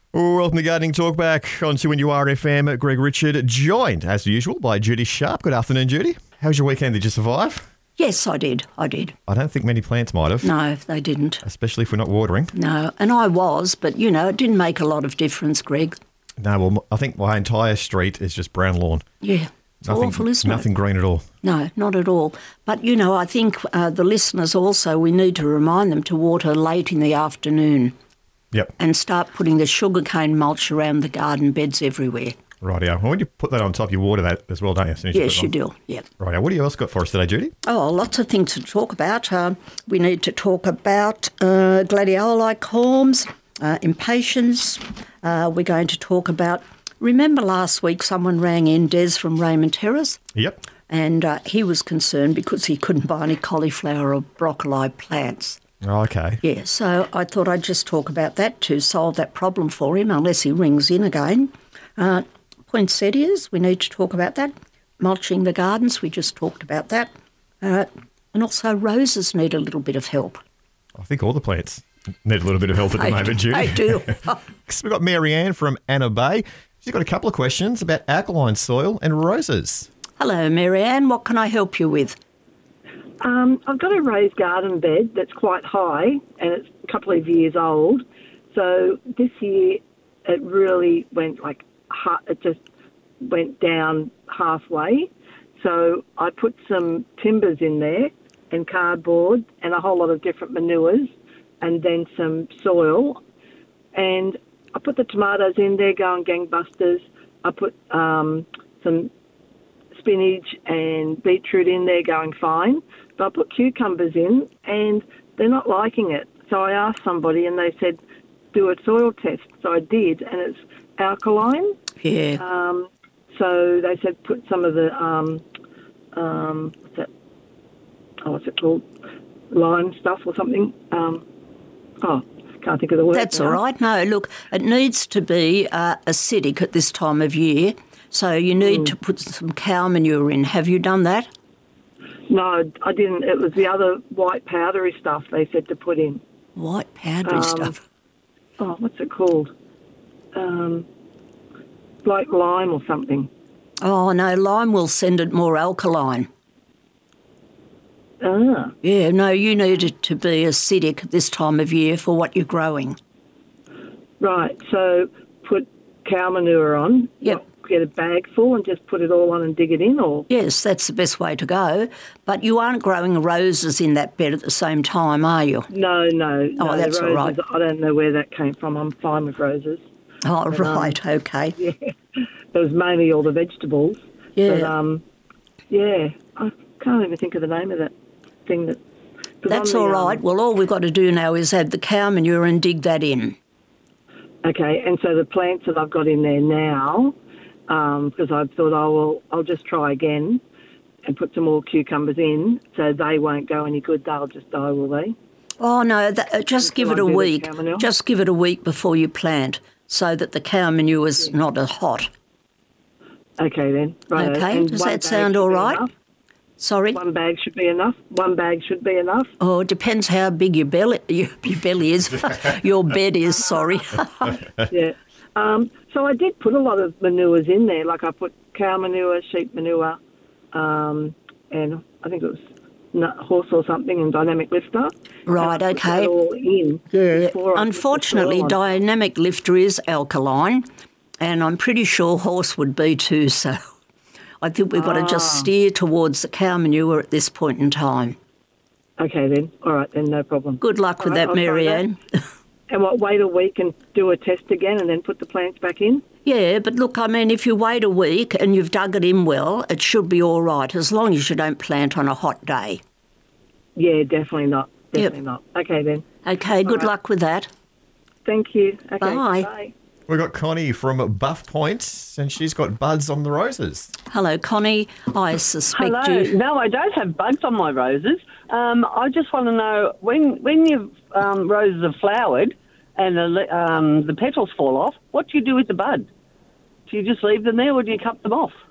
Welcome to Gardening Talk, back on 2NURFM. Greg Richard, joined as usual by Judy Sharp. Good afternoon, Judy. How was your weekend? Did you survive? Yes, I did. I don't think many plants might have. No, they didn't. Especially if we're not watering. No, and I was, but, it didn't make a lot of difference, Greg. No, well, I think my entire street is just brown lawn. Yeah, it's awful, isn't it? Nothing green at all. No, not at all. But, I think the listeners also, we need to remind them to water late in the afternoon. Yep. And start putting the sugarcane mulch around the garden beds everywhere. Rightio. Well, when you put that on top, you water that as well, don't you? As soon as Yes, you do. Yep. Rightio. What do you else got for us today, Judy? Oh, lots of things to talk about. We need to talk about gladioli corms, impatiens. We're going to talk about... Remember last week someone rang in, Des from Raymond Terrace? Yep. And he was concerned because he couldn't buy any cauliflower or broccoli plants. Oh, okay. Yeah, so I thought I'd just talk about that to solve that problem for him, unless he rings in again. Poinsettias, we need to talk about that. Mulching the gardens, we just talked about that. And also roses need a little bit of help. I think all the plants need a little bit of help at the moment, Judy. They do. We've got Mary Ann from Anna Bay. She's got a couple of questions about alkaline soil and roses. Hello, Mary Ann. What can I help you with? I've got a raised garden bed that's quite high and it's a couple of years old. So this year it really went it just went down halfway. So I put some timbers in there and cardboard and a whole lot of different manures and then some soil. And I put the tomatoes in there going gangbusters. I put some spinach and beetroot in there going fine. But I put cucumbers in and they're not liking it. So I asked somebody and they said, do a soil test. So I did, and it's alkaline. Yeah. So they said put some of the, what's it called? Lime stuff or something. Can't think of the word. That's all right. No, look, it needs to be acidic at this time of year. So you need to put some cow manure in. Have you done that? No, I didn't. It was the other white powdery stuff they said to put in. White powdery stuff? Oh, what's it called? Like lime or something. Oh, no, lime will send it more alkaline. Ah. Yeah, no, you need it to be acidic at this time of year for what you're growing. Right, so put cow manure on. Yep. Get a bag full and just put it all on and dig it in, or? Yes, that's the best way to go. But you aren't growing roses in that bed at the same time, are you? No. Oh, that's roses, all right. I don't know where that came from. I'm fine with roses. Oh, right, okay. Yeah, it was mainly all the vegetables. Yeah. But, I can't even think of the name of that thing that... That's all right. Well, all we've got to do now is add the cow manure and dig that in. Okay, and so the plants that I've got in there now... because I thought, I'll just try again and put some more cucumbers in so they won't go any good. They'll just die, will they? Oh, no, just give it a week. Just give it a week before you plant so that the cow manure is not as hot. Okay, then. Right. Okay, does that sound all right? Sorry? One bag should be enough? Oh, it depends how big your belly is. Your bed is, sorry. Yeah. So I did put a lot of manures in there. Like I put cow manure, sheep manure, and I think it was horse or something, and dynamic lifter. Right, okay. Put that all in. Yeah. Unfortunately, dynamic lifter is alkaline, and I'm pretty sure horse would be too, so I think we've got to just steer towards the cow manure at this point in time. Okay then. All right then, no problem. Good luck with that, Mary Ann. And wait a week and do a test again and then put the plants back in? Yeah, but look, I mean, if you wait a week and you've dug it in well, it should be all right, as long as you don't plant on a hot day. Yeah, definitely not. Definitely not. Okay, then. Okay, good luck with that. Thank you. Okay, bye. We've got Connie from Buff Point, and she's got buds on the roses. Hello, Connie. I suspect Hello. you... No, I don't have buds on my roses. I just want to know, when your roses are flowered and the petals fall off, what do you do with the bud? Do you just leave them there or do you cut them off?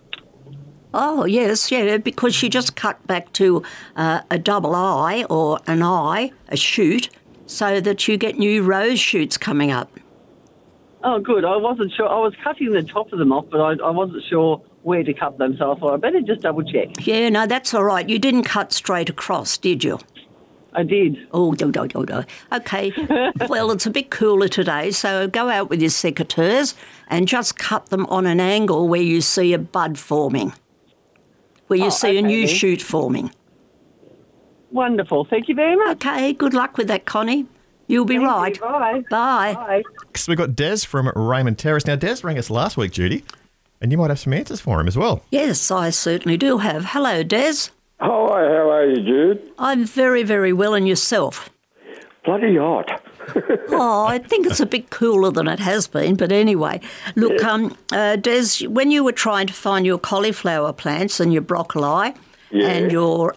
Oh, yes, yeah, because you just cut back to a double eye or an eye, a shoot, so that you get new rose shoots coming up. Oh, good. I wasn't sure. I was cutting the top of them off, but I wasn't sure where to cut them, so I thought I better just double check. Yeah, no, that's all right. You didn't cut straight across, did you? I did. Oh, no. Okay. Well, it's a bit cooler today, so go out with your secateurs and just cut them on an angle where you see a bud forming, where you see a new shoot forming. Wonderful. Thank you very much. Okay, good luck with that, Connie. You'll be right. You. Bye. Bye. Bye. So we've got Des from Raymond Terrace. Now, Des rang us last week, Judy, and you might have some answers for him as well. Yes, I certainly do have. Hello, Des. Hi, how are you, Jude? I'm very, very well, and yourself? Bloody hot. Oh, I think it's a bit cooler than it has been, but anyway. Look, Des, when you were trying to find your cauliflower plants and your broccoli and your,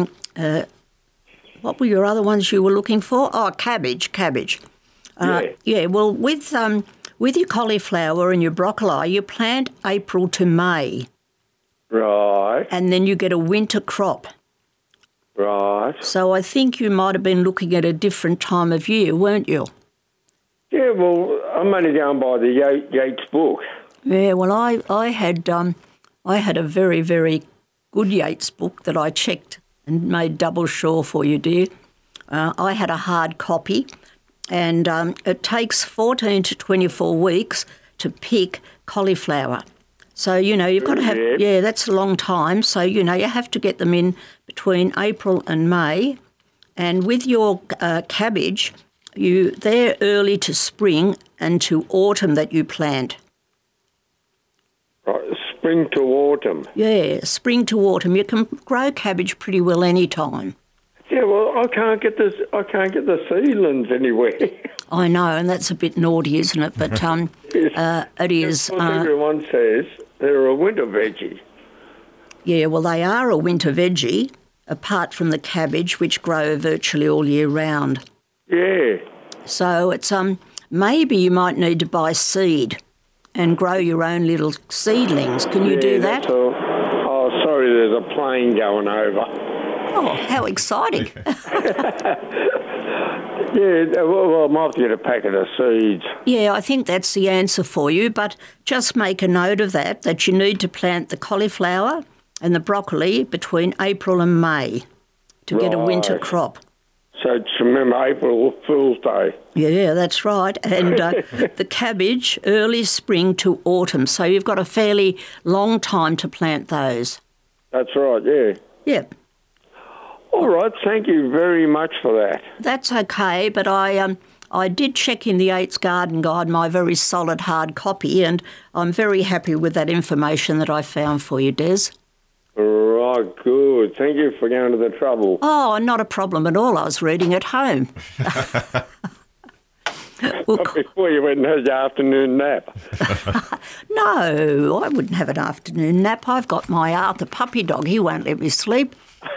what were your other ones you were looking for? Oh, cabbage. Well, with your cauliflower and your broccoli, you plant April to May. Right. And then you get a winter crop. Right. So I think you might have been looking at a different time of year, weren't you? Yeah, well, I'm only going by the Yates book. Yeah, well, I had a very, very good Yates book that I checked and made double sure for you, dear. I had a hard copy, and it takes 14 to 24 weeks to pick cauliflower. So, you've got to have, that's a long time. So, you have to get them in between April and May. And with your cabbage, they're early to spring and to autumn that you plant. Right, spring to autumn. Yeah, spring to autumn. You can grow cabbage pretty well any time. Yeah, well, I can't get the seedlings anywhere. I know, and that's a bit naughty, isn't it? But it is. Everyone says they're a winter veggie. Yeah, well, they are a winter veggie, apart from the cabbage, which grow virtually all year round. Yeah. So it's maybe you might need to buy seed and grow your own little seedlings. Can you do that? Oh, sorry, there's a plane going over. Oh, how exciting. Yeah, well, I might have to get a packet of seeds. Yeah, I think that's the answer for you, but just make a note of that you need to plant the cauliflower and the broccoli between April and May to get a winter crop. So just remember April Fool's Day. Yeah, that's right. And the cabbage, early spring to autumn. So you've got a fairly long time to plant those. That's right, yeah. Yeah. All right, thank you very much for that. That's okay, but I did check in the Yates Garden Guide, my very solid hard copy, and I'm very happy with that information that I found for you, Des. Right, good. Thank you for going to the trouble. Oh, not a problem at all. I was reading at home. Before you went and had your afternoon nap. No, I wouldn't have an afternoon nap. I've got my Arthur puppy dog. He won't let me sleep.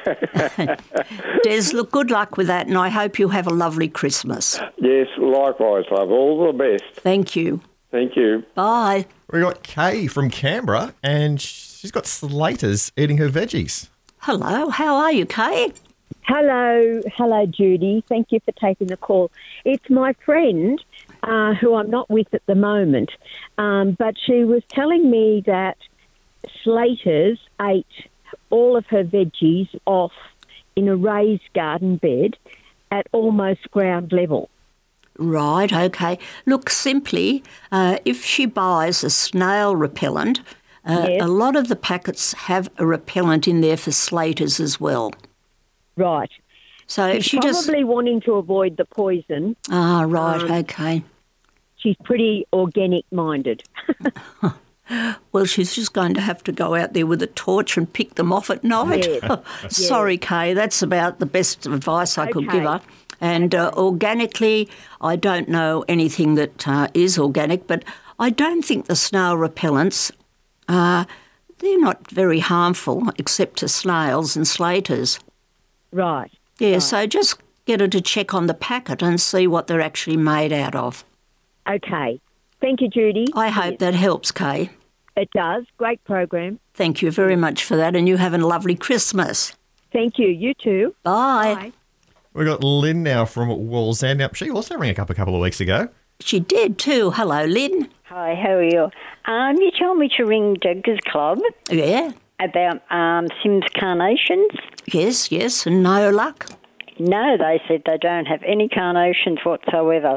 Des, look, good luck with that, and I hope you have a lovely Christmas. Yes, likewise, love. All the best. Thank you. Thank you. Bye. We got Kay from Canberra, and she's got slaters eating her veggies. Hello, how are you, Kay? Hello, Judy. Thank you for taking the call. It's my friend, who I'm not with at the moment, but she was telling me that slaters ate all of her veggies off in a raised garden bed at almost ground level. Right, okay. Look, simply, if she buys a snail repellent, a lot of the packets have a repellent in there for slaters as well. Right. So if she probably wanting to avoid the poison. Ah, right, okay. She's pretty organic-minded. Well, she's just going to have to go out there with a torch and pick them off at night. Yes. Sorry, Kay, that's about the best advice I could give her. And organically, I don't know anything that is organic, but I don't think the snail repellents, they're not very harmful except to snails and slaters. Right. Yeah, right. So just get her to check on the packet and see what they're actually made out of. Okay. Thank you, Judy. I hope that helps, Kay. It does. Great program. Thank you very much for that, and you have a lovely Christmas. Thank you. You too. Bye. We've got Lynn now from Wallsend. Now, she also rang up a couple of weeks ago. She did too. Hello, Lynn. Hi, how are you? You told me to ring Diggers Club Yeah. about Sims carnations. Yes, and no luck. No, they said they don't have any carnations whatsoever.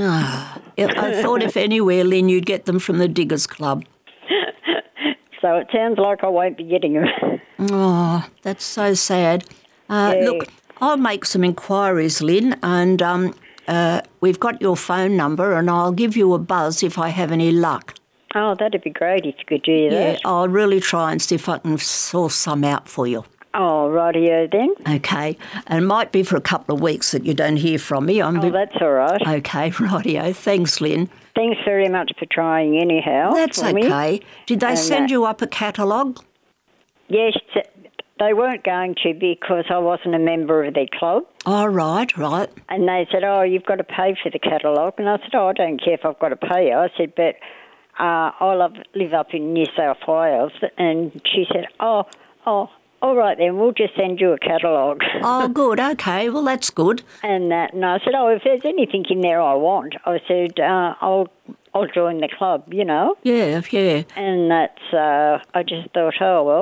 I thought if anywhere, Lynn, you'd get them from the Diggers Club. So it sounds like I won't be getting them. Oh, that's so sad. Look, I'll make some inquiries, Lynn, and we've got your phone number, and I'll give you a buzz if I have any luck. Oh, that'd be great if you could do that. Yeah, I'll really try and see if I can source some out for you. Oh, rightio then. Okay, and it might be for a couple of weeks that you don't hear from me. That's all right. Okay, rightio. Thanks, Lynn. Thanks very much for trying anyhow. That's for me. okay. Did they send you up a catalogue? Yes, they weren't going to because I wasn't a member of their club. Oh, right. And they said, you've got to pay for the catalogue. And I said, I don't care if I've got to pay. I said, but I live up in New South Wales. And she said, all right then, we'll just send you a catalogue. Oh, good, okay, well, that's good. And I said, if there's anything in there I want, I said, I'll join the club, you know. Yeah. And that's, I just thought,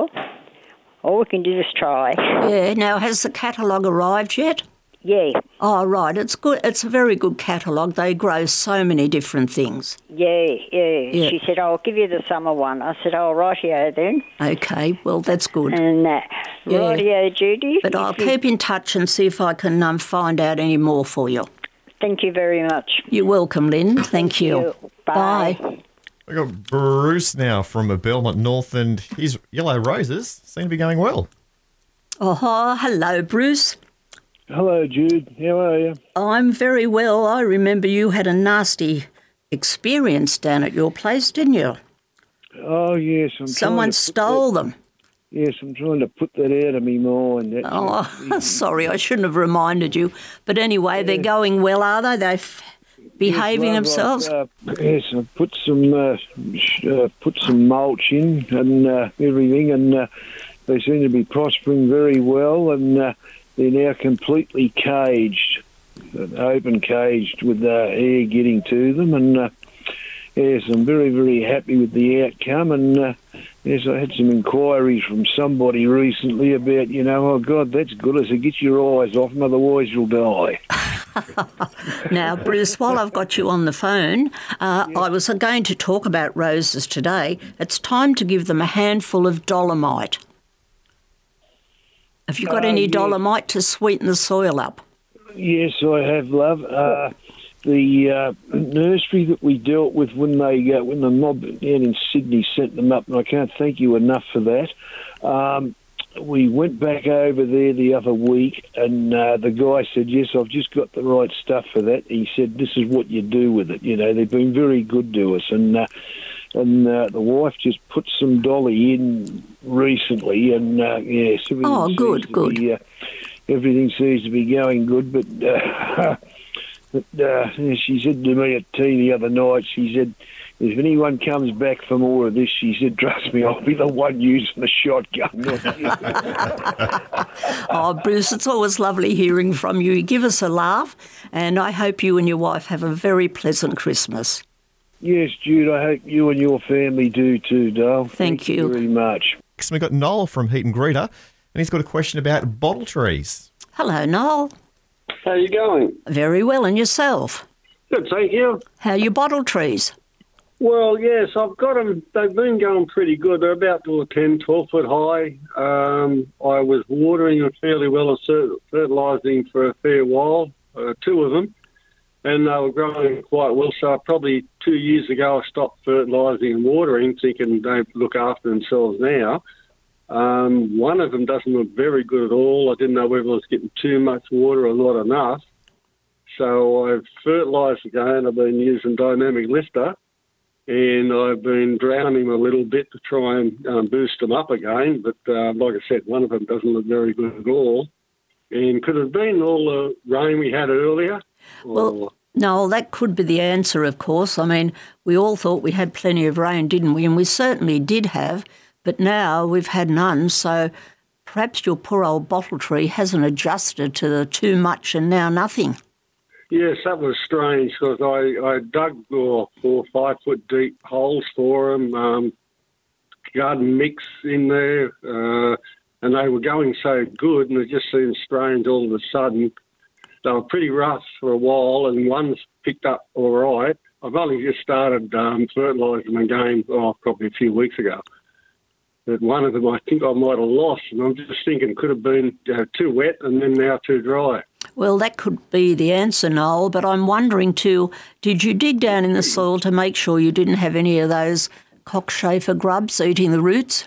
all we can do is try. Yeah, now, has the catalogue arrived yet? Yeah. Oh, right, it's good. It's a very good catalogue. They grow so many different things. Yeah. She said, I'll give you the summer one. I said, rightio then. Okay, well, that's good. And rightio, Judy. But I'll keep in touch and see if I can find out any more for you. Thank you very much. You're welcome, Lynn. Thank you. Bye. We got Bruce now from Belmont North, and his yellow roses seem to be going well. Oh, hello, Bruce. Hello, Jude. How are you? I'm very well. I remember you had a nasty experience down at your place, didn't you? Oh, yes. Someone stole them. Yes, I'm trying to put that out of my mind. Sorry, I shouldn't have reminded you. But anyway, they're going well, are they? They're behaving themselves? Yes, I put some mulch in and everything, and they seem to be prospering very well, and they're now completely caged, open caged, with air getting to them. And yes, I'm very, very happy with the outcome. And yes, I had some inquiries from somebody recently about, oh God, that's good. I said, get your eyes off them, otherwise you'll die. Now, Bruce, while I've got you on the phone, I was going to talk about roses today. It's time to give them a handful of dolomite. Have you got any dolomite to sweeten the soil up? Yes, I have, love. The nursery that we dealt with when the mob down in Sydney sent them up, and I can't thank you enough for that. We went back over there the other week, and the guy said, yes, I've just got the right stuff for that. He said, this is what you do with it. They've been very good to us. And the wife just put some dolly in recently, and yes, everything seems to be going good. But she said to me at tea the other night, she said, if anyone comes back for more of this, she said, trust me, I'll be the one using the shotgun. Oh, Bruce, it's always lovely hearing from you. You give us a laugh, and I hope you and your wife have a very pleasant Christmas. Yes, Jude, I hope you and your family do too, Dale. Thank you very much. We've got Noel from Heat and Greeter, and he's got a question about bottle trees. Hello, Noel. How you going? Very well, and yourself? Good, thank you. How are your bottle trees? Well, yes, I've got them. They've been going pretty good. They're about 10, 12 foot high. I was watering them fairly well and fertilising for a fair while, 2 of them, and they were growing quite well. So probably 2 years ago I stopped fertilising and watering, thinking they look after themselves now. One of them doesn't look very good at all. I didn't know whether I was getting too much water or not enough. So I've fertilised again. I've been using Dynamic Lifter, and I've been drowning a little bit to try and boost them up again. But like I said, one of them doesn't look very good at all. And could it have been all the rain we had earlier? Well, no, that could be the answer, of course. I mean, we all thought we had plenty of rain, didn't we? And we certainly did have, but now we've had none. So perhaps your poor old bottle tree hasn't adjusted to the too much and now nothing. Yes, that was strange because I dug 4 or 5 foot deep holes for them, garden mix in there, and they were going so good, and it just seemed strange all of a sudden. They were pretty rough for a while, and one's picked up all right. I've only just started fertilising them again, probably a few weeks ago. But one of them I think I might have lost, and I'm just thinking could have been too wet and then now too dry. Well, that could be the answer, Noel, but I'm wondering too, did you dig down in the soil to make sure you didn't have any of those cockchafer grubs eating the roots?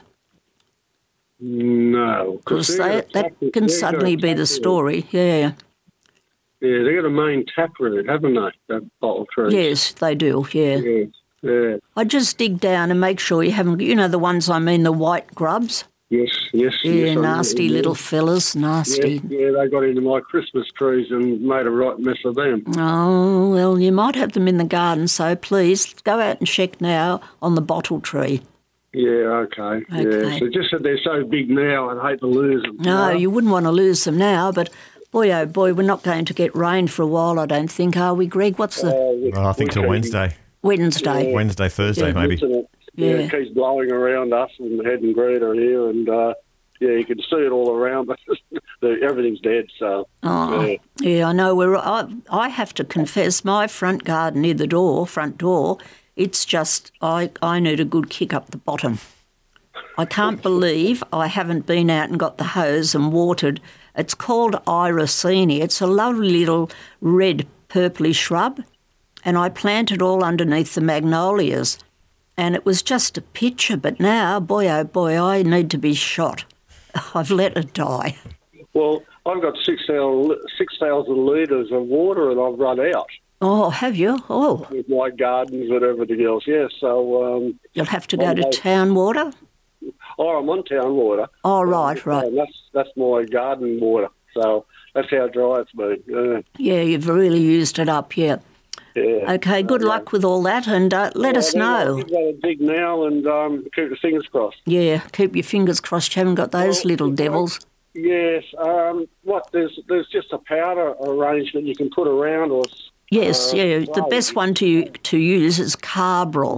No. Because that can suddenly be the story, yeah. Yeah, they've got a main taproot, haven't they, that bottle tree? Yes, they do, yeah. Yeah. I just dig down and make sure you haven't, the ones I mean, the white grubs. Yes. Yeah, nasty little fellas, nasty. Yeah, they got into my Christmas trees and made a right mess of them. Oh, well, you might have them in the garden, so please go out and check now on the bottle tree. Yeah, okay. Yeah. So just that they're so big now, I'd hate to lose them. No, you wouldn't want to lose them now, but boy, oh boy, we're not going to get rain for a while, I don't think, are we, Greg? What's the... I think till Wednesday. Wednesday. Yeah. Wednesday, Thursday, maybe. Yeah, it keeps blowing around us and Head and Greta here, and you can see it all around, but everything's dead. So yeah, I know. I have to confess, my front garden near the front door, it's just I need a good kick up the bottom. I can't believe I haven't been out and got the hose and watered. It's called Iracini. It's a lovely little red purpley shrub, and I planted all underneath the magnolias. And it was just a picture, but now, boy, oh boy, I need to be shot. I've let it die. Well, I've got 6,000 litres of water and I've run out. Oh, have you? Oh. With my gardens and everything else, yeah. So you'll have to go to town water? Oh, I'm on town water. Oh, right. That's my garden water. So that's how dry it's been. Yeah, you've really used it up, yeah. Yeah. Okay, good luck with all that, and let us know. I've got to dig now and keep the fingers crossed. Yeah, keep your fingers crossed. You haven't got those little devils. Yes. There's just a powder arrangement you can put around, or yes, the best one to use is Carbrel.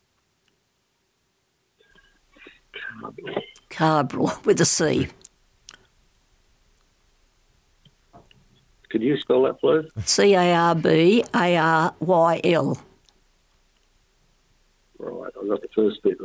Carbrel with a C. Could you spell that, please? Carbyarl. Right, I got the first bit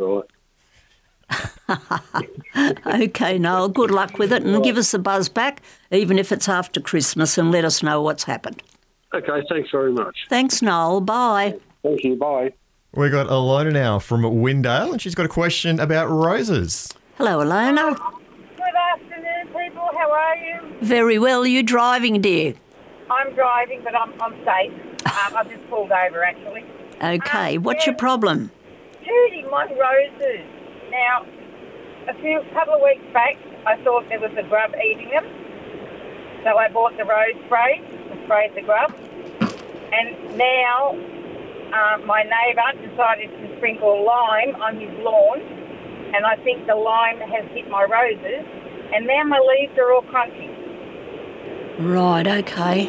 right. Okay, Noel, good luck with it, and give us a buzz back, even if it's after Christmas, and let us know what's happened. Okay, thanks very much. Thanks, Noel. Bye. Thank you, bye. We got Alona now from Windale, and she's got a question about roses. Hello, Alona. Good afternoon, people. How are you? Very well. Are you driving, dear? I'm driving, but I'm safe. I've just pulled over, actually. Okay. What's your problem? Judy, my roses. Now, a couple of weeks back, I thought there was a grub eating them. So I bought the rose spray to spray the grub. And now my neighbour decided to sprinkle lime on his lawn. And I think the lime has hit my roses. And now my leaves are all crunchy. Right, okay.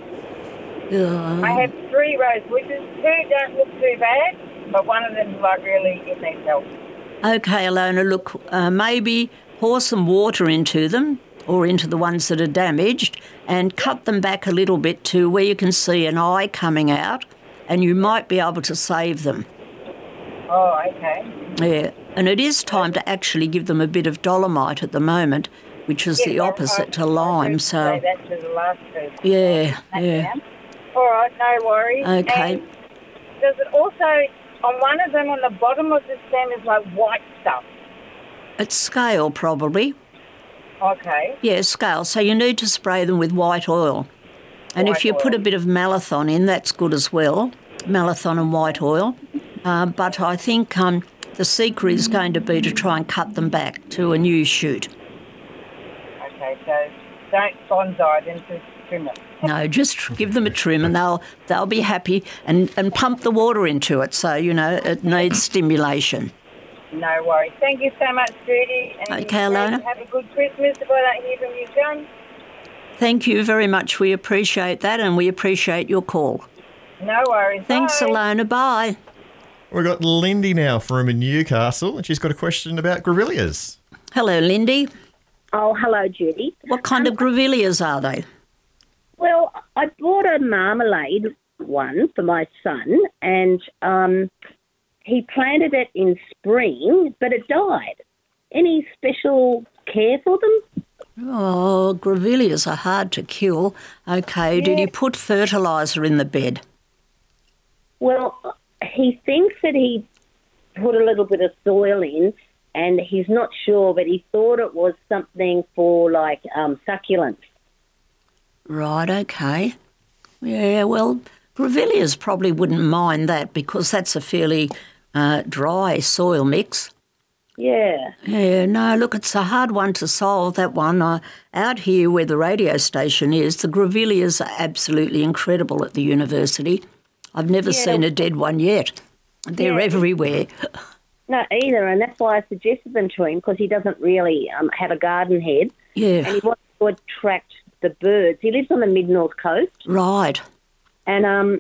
I have 3 rose bushes. 2 don't look too bad, but one of them really it needs help. Okay, Alona, look, maybe pour some water into them or into the ones that are damaged and cut them back a little bit to where you can see an eye coming out, and you might be able to save them. Oh, okay. Yeah, and it is time to actually give them a bit of dolomite at the moment, which is the opposite to lime. So say that to the last person. Yeah. All right, no worries. Okay. And does it also, on one of them, on the bottom of the stem is like white stuff? It's scale, probably. Okay. Yeah, scale. So you need to spray them with white oil. And if you put a bit of Malathion in, that's good as well. Malathion and white oil. But I think the secret is going to be to try and cut them back to a new shoot. Okay, so don't bonsai them, just trim it. No, just give them a trim and they'll be happy, and pump the water into it so, it needs stimulation. No worries. Thank you so much, Judy. And okay, Alona. Have a good Christmas if I don't hear from you again. Thank you very much. We appreciate that and we appreciate your call. No worries. Thanks, Bye. Alona. Bye. We've got Lindy now from Newcastle, and she's got a question about grevilleas. Hello, Lindy. Oh, hello, Judy. What kind of grevilleas are they? Well, I bought a marmalade one for my son, and he planted it in spring, but it died. Any special care for them? Oh, grevilleas are hard to kill. Okay, did you put fertiliser in the bed? Well, he thinks that he put a little bit of soil in, and he's not sure, but he thought it was something for, like, succulents. Right, okay. Yeah, well, grevilleas probably wouldn't mind that because that's a fairly dry soil mix. Yeah. Yeah, no, look, it's a hard one to solve, that one. Out here where the radio station is, the grevilleas are absolutely incredible at the university. I've never seen a dead one yet. They're everywhere. No, either, and that's why I suggested them to him, because he doesn't really have a garden head. Yeah. And he wants to attract the birds. He lives on the mid-north coast. Right. And,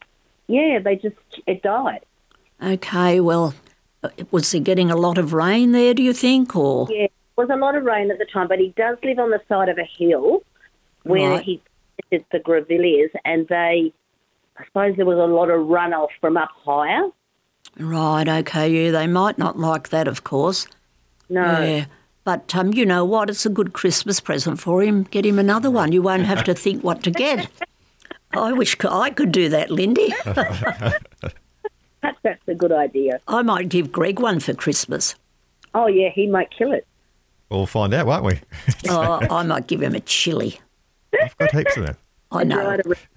it died. Okay, well, was he getting a lot of rain there, do you think, or...? Yeah, it was a lot of rain at the time, but he does live on the side of a hill where he planted the grevilleas, and I suppose there was a lot of runoff from up higher. Right, okay, yeah, they might not like that, of course. No. Yeah, but you know what, it's a good Christmas present for him. Get him another one. You won't have to think what to get. I wish I could do that, Lindy. Perhaps that's a good idea. I might give Greg one for Christmas. Oh, yeah, he might kill it. We'll find out, won't we? I might give him a chili. I've got heaps of them. I know.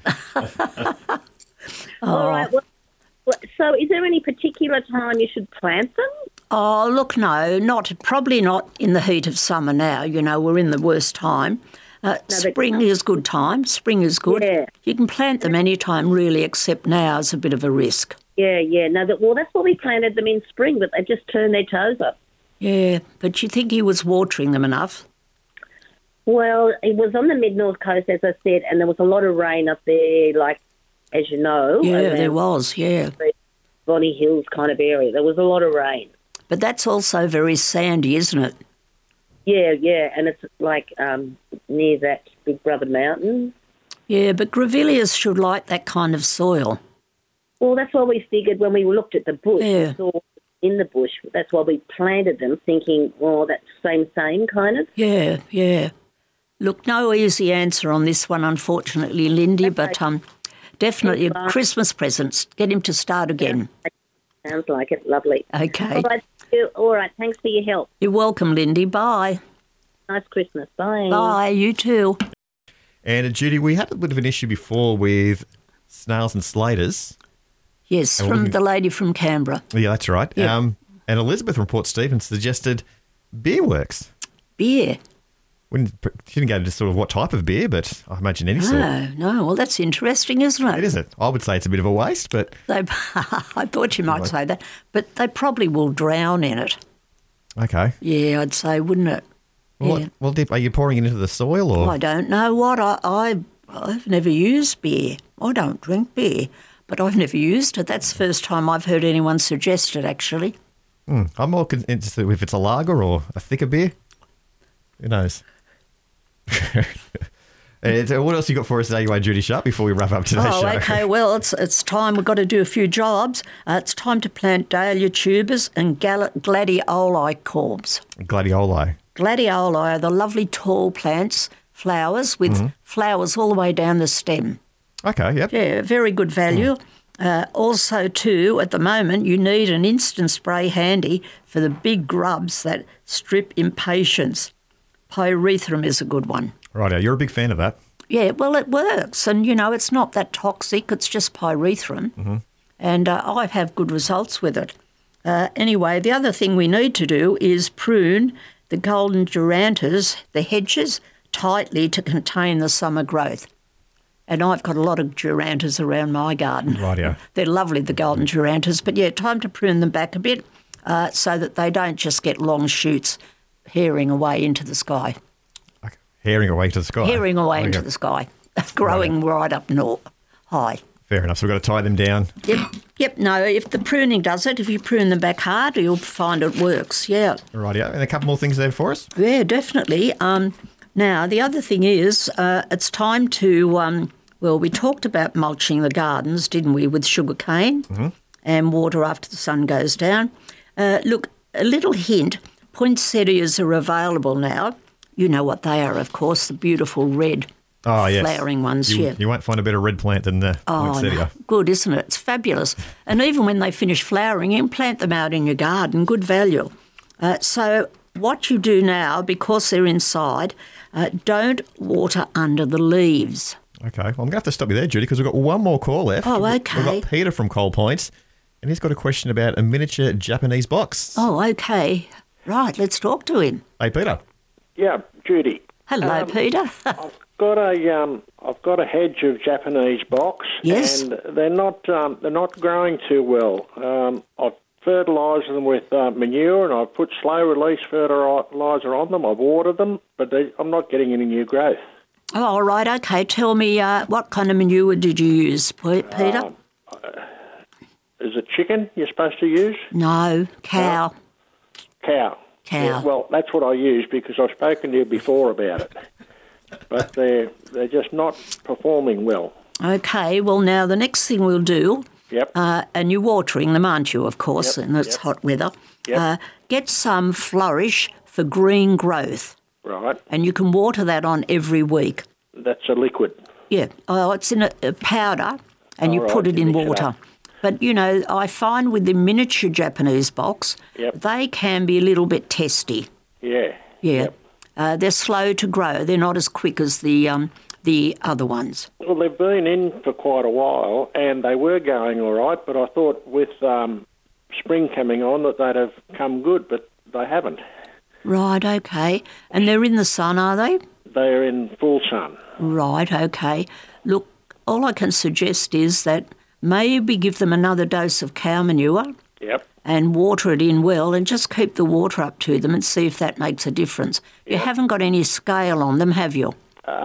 All right, well, so is there any particular time you should plant them? Oh, look, no, probably not in the heat of summer now. You know, we're in the worst time. Spring is good time. Spring is good. Yeah. You can plant them any time, really, except now is a bit of a risk. Yeah. No, that's why we planted them in spring, but they just turned their toes up. Yeah, but you think he was watering them enough? Well, it was on the mid-north coast, as I said, and there was a lot of rain up there, like, as you know. Yeah, there was, yeah. Bonnie Hills kind of area. There was a lot of rain. But that's also very sandy, isn't it? Yeah, and it's like near that Big Brother mountain. Yeah, but grevilleas should like that kind of soil. Well, that's why we figured when we looked at the bush, Yeah. we saw in the bush, that's why we planted them, thinking, well, that's same kind of. Yeah. Look, no easy answer on this one, unfortunately, Lindy, but definitely Christmas presents. Get him to start again. Sounds like it. Lovely. Okay. All right, thanks for your help. You're welcome, Lindy. Bye. Nice Christmas. Bye. Bye, you too. And Judy, we had a bit of an issue before with snails and slaters. Yes, from the lady from Canberra. Yeah, that's right. Yeah. And Elizabeth from Port Stephens suggested beer works. Beer? She didn't go into sort of what type of beer, but I imagine any sort. No. Well, that's interesting, isn't it? It isn't. I would say it's a bit of a waste, but... I thought you might say that. But they probably will drown in it. Okay. Yeah, I'd say, wouldn't it? Well, are you pouring it into the soil or...? I don't know what. I've never used beer. I don't drink beer, but I've never used it. That's the first time I've heard anyone suggest it, actually. I'm more interested if it's a lager or a thicker beer. Who knows? What else you got for us today, Judy Sharp, before we wrap up today's show? Okay. Well, it's time. We've got to do a few jobs. It's time to plant dahlia tubers and gladioli corbs. Gladioli. Gladioli are the lovely tall plants, flowers with flowers all the way down the stem. Okay, yep. Yeah, very good value. Also, too, at the moment, you need an instant spray handy for the big grubs that strip impatiens. Pyrethrum is a good one. Right, you're a big fan of that. Yeah, well, it works. And, it's not that toxic. It's just pyrethrum. And I have good results with it. Anyway, the other thing we need to do is prune the golden durantas, the hedges, tightly to contain the summer growth. And I've got a lot of durantas around my garden. Rightio. They're lovely, the golden durantas. But, yeah, time to prune them back a bit so that they don't just get long shoots hairing away into the sky. Okay. Herring away to the sky. Herring away Okay. into the sky, growing right up north, high. Fair enough. So we've got to tie them down. Yep. No, if the pruning does it, if you prune them back hard, you'll find it works. Yeah. Rightio. And a couple more things there for us. Yeah, definitely. Now, the other thing is it's time to, we talked about mulching the gardens, didn't we, with sugar cane and water after the sun goes down. Look, a little hint, poinsettias are available now. You know what they are, of course, the beautiful red flowering ones. You won't find a better red plant than the poinsettia. No. Good, isn't it? It's fabulous. And even when they finish flowering, you can plant them out in your garden, good value. So what you do now, because they're inside, don't water under the leaves. Okay. Well, I'm going to have to stop you there, Judy, because we've got one more call left. Oh, okay. We've got Peter from Coal Points, and he's got a question about a miniature Japanese box. Oh, okay. Right, let's talk to him. Hey, Peter. Yeah, Judy. Hello, Peter. I've got a hedge of Japanese box, Yes. and they're not growing too well. I've fertilised them with manure, and I've put slow release fertiliser on them. I've watered them, but I'm not getting any new growth. Oh, all right, okay. Tell me, what kind of manure did you use, Peter? Is it chicken you're supposed to use? No, cow. Cow. Cow. Yeah, well, that's what I use because I've spoken to you before about it. But they're just not performing well. Okay, well, now the next thing we'll do, Yep. and you're watering them, aren't you, of course, Yep, and it's yep. hot weather. Yep. Get some Flourish for green growth, Right. and you can water that on every week. That's a liquid. Yeah, it's in a powder, and you All put right, it you in mix it water. up. But, you know, I find with the miniature Japanese box, Yep. they can be a little bit testy. Yeah. Yeah. They're slow to grow. They're not as quick as the other ones. Well, they've been in for quite a while, and they were going all right, but I thought with spring coming on that they'd have come good, but they haven't. Right, okay. And they're in the sun, are they? They're in full sun. Right, okay. Look, all I can suggest is that maybe give them another dose of cow manure Yep. and water it in well and just keep the water up to them and see if that makes a difference. You haven't got any scale on them, have you?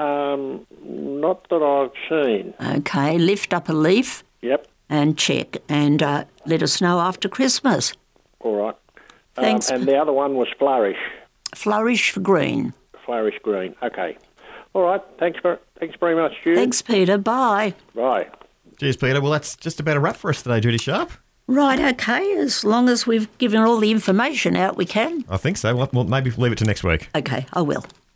Not that I've seen. Okay, lift up a leaf Yep. and check and let us know after Christmas. All right. Thanks. And the other one was Flourish. Flourish for green. Flourish green. Okay. All right. Thanks very much, Judy. Thanks, Peter. Bye. Bye. Cheers, Peter. Well, that's just about a wrap for us today, Judy Sharp. Right, okay. As long as we've given all the information out, we can. I think so. We'll maybe leave it to next week. Okay, I will.